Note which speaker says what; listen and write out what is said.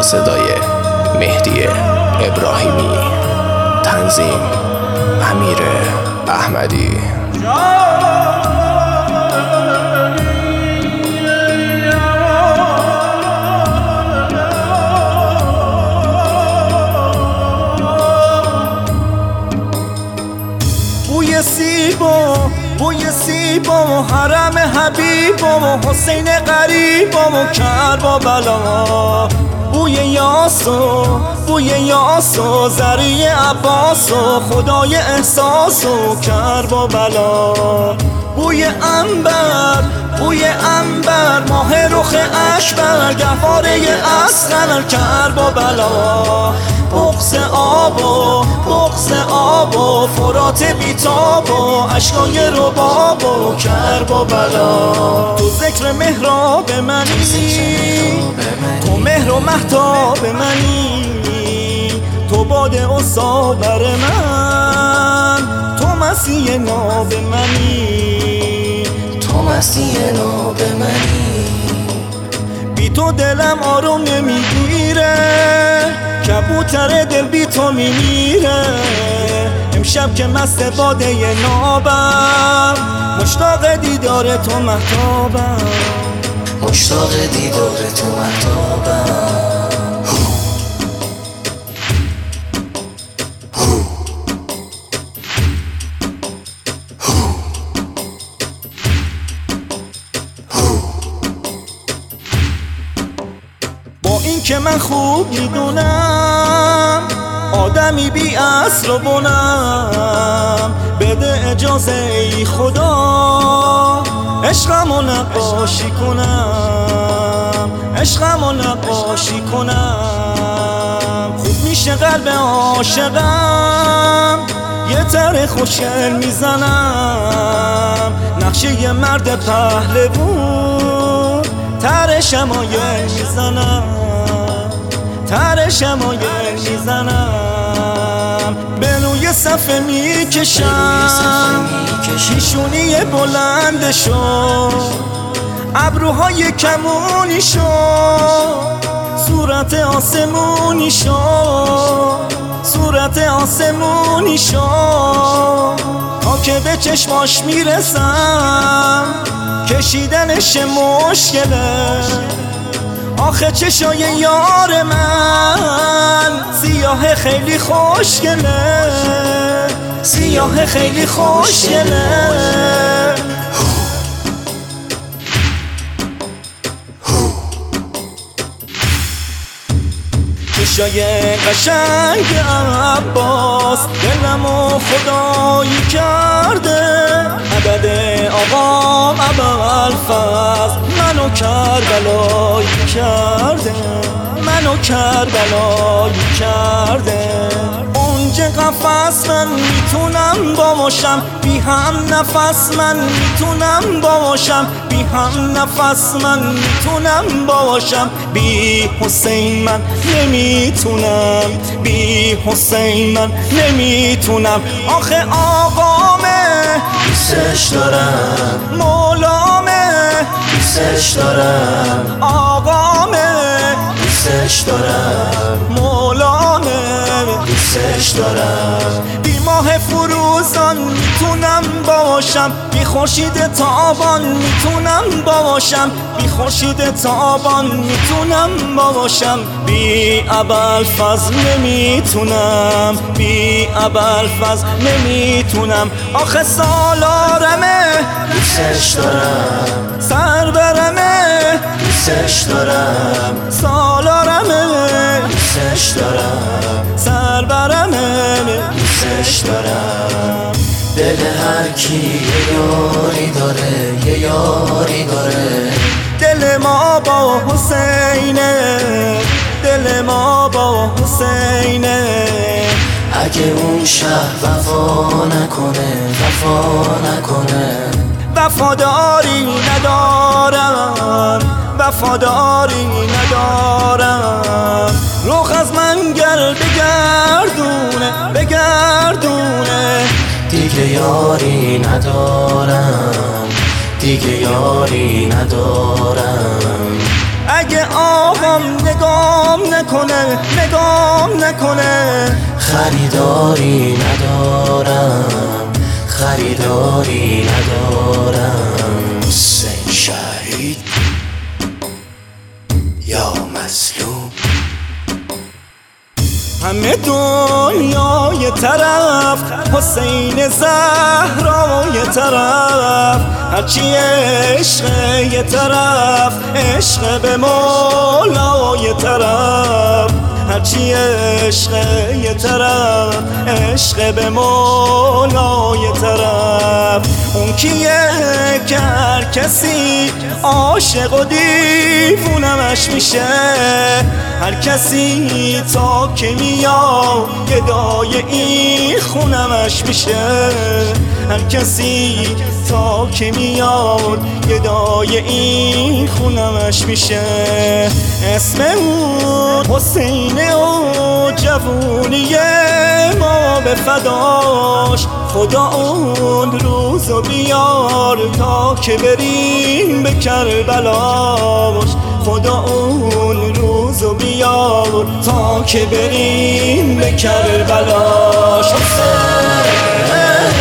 Speaker 1: صدای مهدی ابراهیمی، تنظیم امیر احمدی.
Speaker 2: بوی سیب و حرم حبیب و حسین غریب و کربلا، بوی یاس و زری عباس و خدای احساس و کربلا، بوی عنبر ماه رخ اکبر گهواره اصغر کربلا، بغض آب و فرات بیتاب و اشکای رباب و کربلا. تو ذکر محراب منی، تو مهر و مهتاب منی، تو باد و صابر من، تو مسیح ناب منی،
Speaker 3: تو مسیح ناب منی.
Speaker 2: بی تو دلم آروم نمیگیره، کبوتر دل بی تو میمیره. امشب که مست باده نابم، مشتاق دیدار تو مهتابم،
Speaker 3: مشتاق دیدار تو مهتابم.
Speaker 2: این که من خوب میدونم آدمی بی اصل و بنم، بده اجازه ای خدا عشقمو نقاشی کنم، عشقمو نقاشی کنم. خوب میشه قلب عاشقم یه تر خوشگل میزنم، نقشه یه مرد پهلوون تر شمایل میزنم، تر شمایل میزنم. به روی صفحه میکشم پیشونی بلندشو، ابروهای کمونی شو، صورت آسمونی شو، صورت آسمونی شو. تا که به چشماش میرسم کشیدنش مشکله، آخه چشای یار من سیاه خیلی خوشگله، سیاه خیلی خوشگله. چشای قشنگ عباس دلمو خدایی کرده، عدد آقام ابوالفضل منو کربلایی کرده، منو کربلایی کرده. اونجا قفس من میتونم باشم، بی هم نفس من میتونم باشم، بی هم نفس من میتونم باشم. بی حسین من نمیتونم، بی حسین من نمیتونم. آخه آقامه
Speaker 3: دوستش دارم،
Speaker 2: مولامه
Speaker 3: دوستش دارم،
Speaker 2: آقامه
Speaker 3: دوستش دارم،
Speaker 2: مولامه
Speaker 3: دوستش دارم.
Speaker 2: بی ماه فروزان میتونم باشم، بی خورشید تابان میتونم باشم، بی خورشید تابان میتونم باشم. بی ابوالفضل نمیتونم، بی ابوالفضل نمیتونم. آخه سالارمه
Speaker 3: دوستش دارم،
Speaker 2: سربرمه
Speaker 3: دوستش دارم،
Speaker 2: سالارمه
Speaker 3: دوستش دارم،
Speaker 2: سربرمه
Speaker 3: دوستش دارم. دل هر کی یه یاری داره، یه یاری داره.
Speaker 2: دل ما با حسینه، دل ما با حسینه.
Speaker 3: اگه اون شهر وفا نکنه، وفا نکنه.
Speaker 2: وفاداری ندارم، وفاداری ندارم. رخ از من گر بگردونه، بگردونه.
Speaker 3: دیگه یاری ندارم، دیگه یاری ندارم.
Speaker 2: اگه آقام نگام نکنه
Speaker 3: خریداری ندارم، خریداری ندارم.
Speaker 1: حسین شهید یا مظلوم،
Speaker 2: همه دنیا یه طرف، حسین زهرا یه طرف، هرچی عشق یه طرف، عشق به مولا یه طرف، هرچی عشق یه طرف، عشق به مولا یه طرف. اون کیه که هر کسی عاشق و دیوونمش میشه، هر کسی تا که میاد گدای این خونمش میشه، هر کسی تا که میاد گدای این خونمش میشه. اسم اون حسینه و جوونی ما به فداش، خدا اون روزو بیار تا که بریم به کربلاش، خدا اون روزو بیار تا که بریم به کربلاش.